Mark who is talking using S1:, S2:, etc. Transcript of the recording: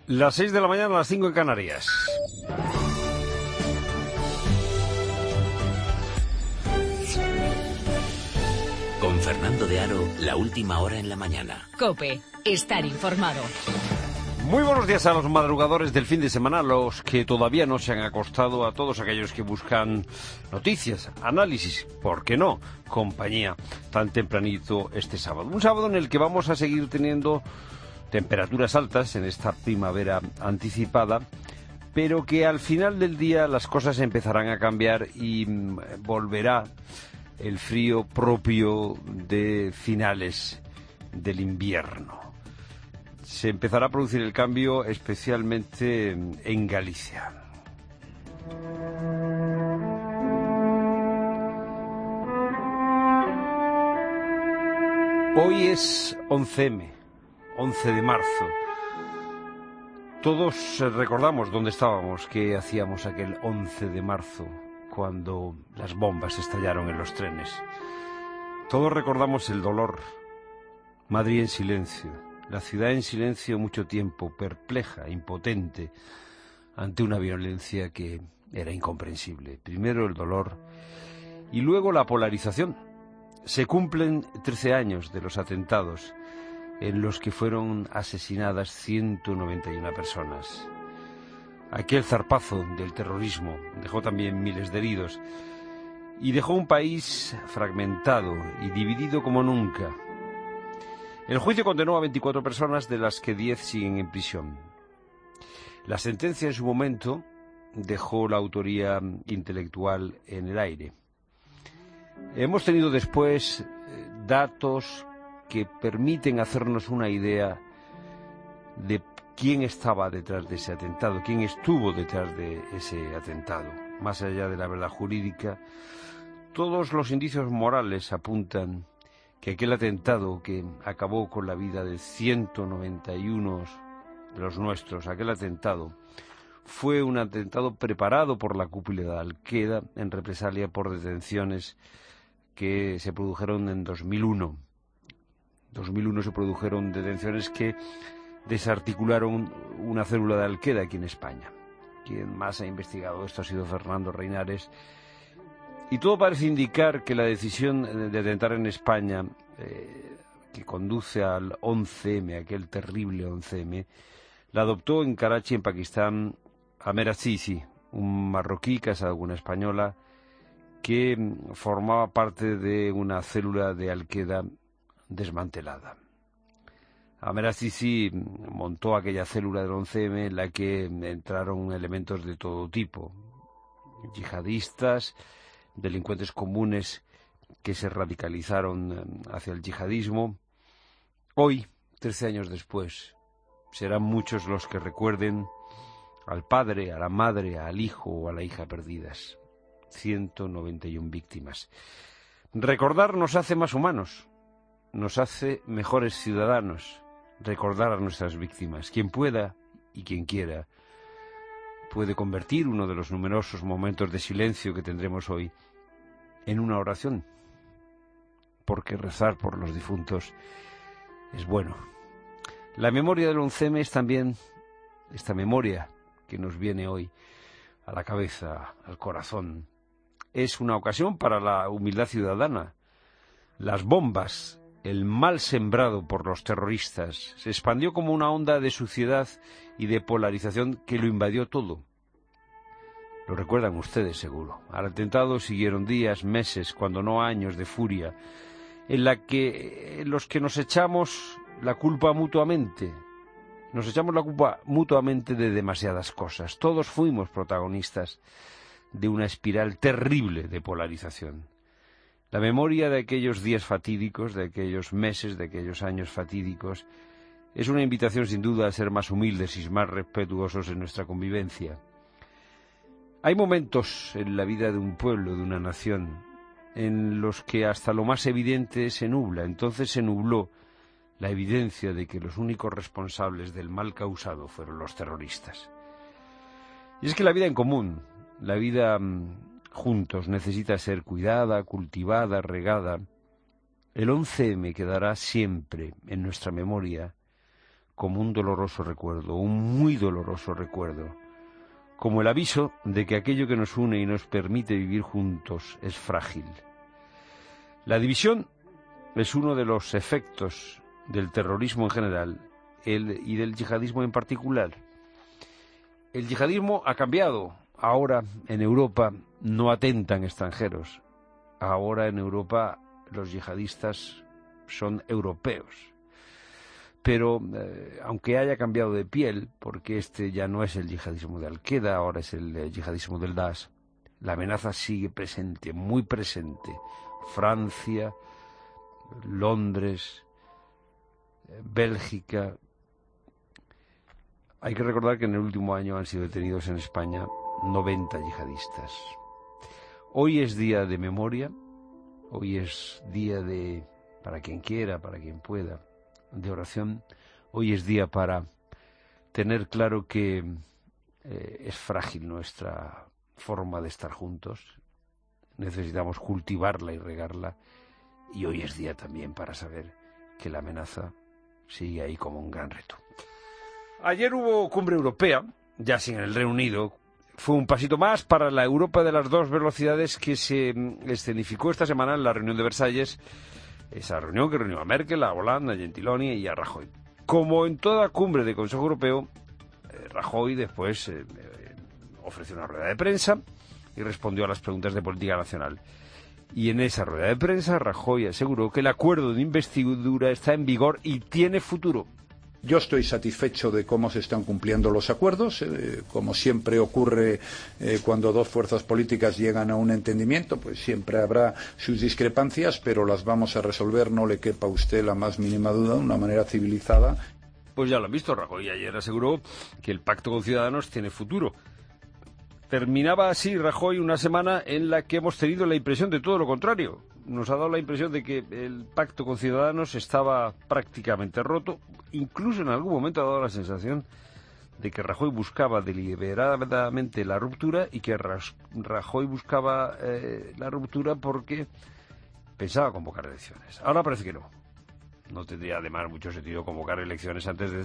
S1: Las 6 de la mañana, las 5 en Canarias.
S2: Con Fernando de Aro, la última hora en la mañana.
S3: COPE, estar informado.
S1: Muy buenos días a los madrugadores del fin de semana, a los que todavía no se han acostado, a todos aquellos que buscan noticias, análisis, ¿por qué no?, compañía tan tempranito este sábado. Un sábado en el que vamos a seguir teniendo temperaturas altas en esta primavera anticipada, pero que al final del día las cosas empezarán a cambiar y volverá el frío propio de finales del invierno. Se empezará a producir el cambio especialmente en Galicia. Hoy es 11M, 11 de marzo. Todos recordamos dónde estábamos, qué hacíamos aquel 11 de marzo, cuando las bombas estallaron en los trenes. Todos recordamos el dolor. Madrid en silencio, la ciudad en silencio mucho tiempo, perpleja, impotente, ante una violencia que era incomprensible. Primero el dolor y luego la polarización. Se cumplen 13 años de los atentados en los que fueron asesinadas 191 personas. Aquel zarpazo del terrorismo dejó también miles de heridos y dejó un país fragmentado y dividido como nunca. El juicio condenó a 24 personas, de las que 10 siguen en prisión. La sentencia en su momento dejó la autoría intelectual en el aire. Hemos tenido después datos que permiten hacernos una idea de quién estaba detrás de ese atentado, quién estuvo detrás de ese atentado. Más allá de la verdad jurídica, todos los indicios morales apuntan que aquel atentado que acabó con la vida de 191 de los nuestros, aquel atentado fue un atentado preparado por la cúpula de Al-Qaeda en represalia por detenciones que se produjeron en 2001. En 2001 se produjeron detenciones que desarticularon una célula de Al-Qaeda aquí en España. Quien más ha investigado esto ha sido Fernando Reinares. Y todo parece indicar que la decisión de atentar en España, que conduce al 11M, aquel terrible 11M, la adoptó en Karachi, en Pakistán, Amer Azizi, un marroquí casado con una española que formaba parte de una célula de Al-Qaeda desmantelada. Amer Azizi montó aquella célula del 11M en la que entraron elementos de todo tipo, yihadistas, delincuentes comunes que se radicalizaron hacia el yihadismo. Hoy, 13 años después, serán muchos los que recuerden al padre, a la madre, al hijo o a la hija perdidas. 191 víctimas. Recordar nos hace más humanos, nos hace mejores ciudadanos. Recordar a nuestras víctimas. Quien pueda y quien quiera puede convertir uno de los numerosos momentos de silencio que tendremos hoy en una oración, porque rezar por los difuntos es bueno. La memoria del 11M es también esta memoria que nos viene hoy a la cabeza, al corazón. Es una ocasión para la humildad ciudadana. Las bombas, el mal sembrado por los terroristas, se expandió como una onda de suciedad y de polarización que lo invadió todo. Lo recuerdan ustedes seguro. Al atentado siguieron días, meses, cuando no años de furia, en la que los que nos echamos la culpa mutuamente, de demasiadas cosas. Todos fuimos protagonistas de una espiral terrible de polarización. La memoria de aquellos días fatídicos, de aquellos meses, de aquellos años fatídicos, es una invitación sin duda a ser más humildes y más respetuosos en nuestra convivencia. Hay momentos en la vida de un pueblo, de una nación, en los que hasta lo más evidente se nubla. Entonces se nubló la evidencia de que los únicos responsables del mal causado fueron los terroristas. Y es que la vida en común, la vida juntos, necesita ser cuidada, cultivada, regada. El 11M quedará siempre en nuestra memoria como un doloroso recuerdo, un muy doloroso recuerdo, como el aviso de que aquello que nos une y nos permite vivir juntos es frágil. La división es uno de los efectos del terrorismo en general y del yihadismo en particular. El yihadismo ha cambiado. Ahora en Europa no atentan extranjeros. Ahora en Europa los yihadistas son europeos. Pero aunque haya cambiado de piel, porque este ya no es el yihadismo de Al-Qaeda, ahora es el yihadismo del Daesh, la amenaza sigue presente, muy presente. Francia, Londres, Bélgica. Hay que recordar que en el último año han sido detenidos en España 90 yihadistas. Hoy es día de memoria, hoy es día de, para quien quiera, para quien pueda, de oración. Hoy es día para tener claro que es frágil nuestra forma de estar juntos. Necesitamos cultivarla y regarla. Y hoy es día también para saber que la amenaza sigue ahí como un gran reto. Ayer hubo cumbre europea, ya sin el Reino Unido. Fue un pasito más para la Europa de las dos velocidades que se escenificó esta semana en la reunión de Versalles. Esa reunión que reunió a Merkel, a Hollande, a Gentiloni y a Rajoy. Como en toda cumbre de Consejo Europeo, Rajoy después ofreció una rueda de prensa y respondió a las preguntas de política nacional. Y en esa rueda de prensa, Rajoy aseguró que el acuerdo de investidura está en vigor y tiene futuro.
S4: Yo estoy satisfecho de cómo se están cumpliendo los acuerdos. Como siempre ocurre cuando dos fuerzas políticas llegan a un entendimiento, pues siempre habrá sus discrepancias, pero las vamos a resolver, no le quepa a usted la más mínima duda, de una manera civilizada.
S1: Pues ya lo han visto, Rajoy ayer aseguró que el pacto con Ciudadanos tiene futuro. Terminaba así Rajoy una semana en la que hemos tenido la impresión de todo lo contrario. Nos ha dado la impresión de que el pacto con Ciudadanos estaba prácticamente roto. Incluso en algún momento ha dado la sensación de que Rajoy buscaba deliberadamente la ruptura y que Rajoy buscaba la ruptura porque pensaba convocar elecciones. Ahora parece que no. No tendría además mucho sentido convocar elecciones antes de